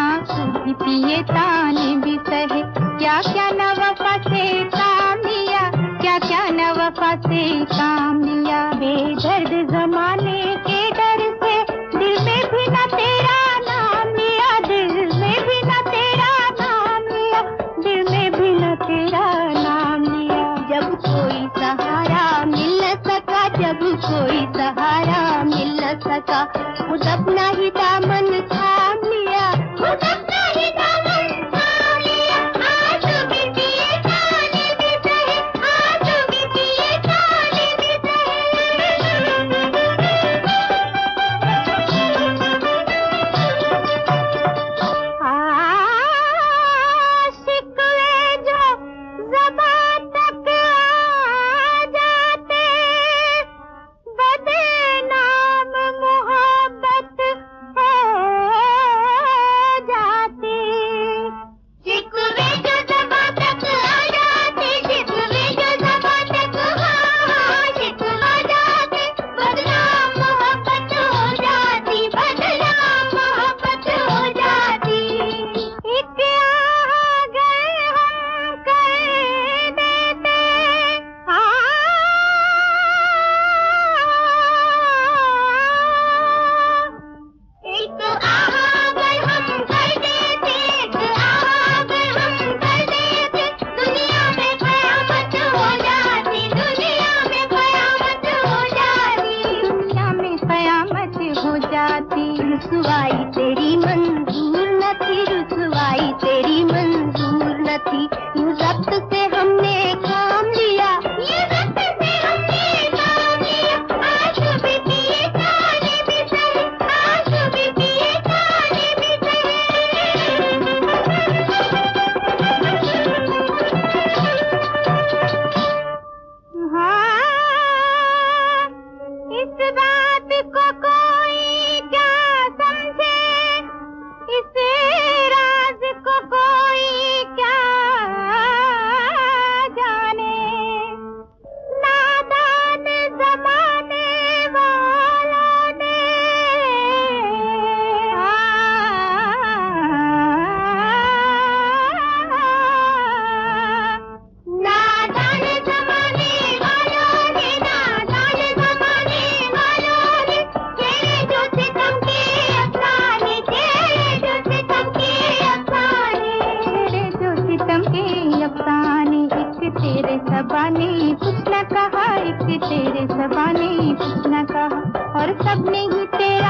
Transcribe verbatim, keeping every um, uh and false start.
आंसू भी पिए ताने भी सहे, क्या क्या न वफा से काम लिया, क्या क्या न वफा से काम लिया। बेदर्द जमाने के डर से दिल में भी न तेरा नाम लिया, दिल में भी न तेरा नाम लिया, दिल में भी न तेरा नाम लिया। जब कोई सहारा मिल न सका, जब कोई सहारा मिल न सका, खुद अपना ही दामन थाम लिया, खुद अपना ही दामन थाम लिया। आंसू भी पिए ताने भी सहे, आंसू भी पिए ताने भी सहे। शिकवे जो ज़बान तक आ जाते, बदनाम मोहब्बत हो जाती। शिकवे जो ज़बान तक आ जाते, शिकवे जो ज़बान तक हाँ शिकवा जाते, बदनाम मोहब्बत हो जाती, बदनाम मोहब्बत हो जाती। एक आ गए हम कर देते, एक आगर हम कर देते, एक आगर हम कर देते, दुनिया में कयामत हो जाती, दुनिया में कयामत हो जाती, दुनिया में कयामत हो जाती। रुसवाई तेरी मंजूर न थी, रुसवाई तेरी मंजूर न थी, यूं ज़ब्त से हमने काम लिया, ये ज़ब्त से हमने काम लिया। आंसू भी पिए ताने भी सहे, आंसू भी पिए ताने भी सहे। हाँ, इस बात को कोई क्या समझे, इस राज को कोई क्या जाने, नादान ज़माने वालों ने नादान ज़माने वालों ने, नादान ज़माने वालों ने छेड़े जो सितम के अफसाने, छेड़े जो सितम के अफसाने, छेड़े जो सितम के अफसाने। एक तेरे ज़बाने कुछ न कहा, एक तेरे ज़बाने कुछ न कहा, और सबने ही तेरा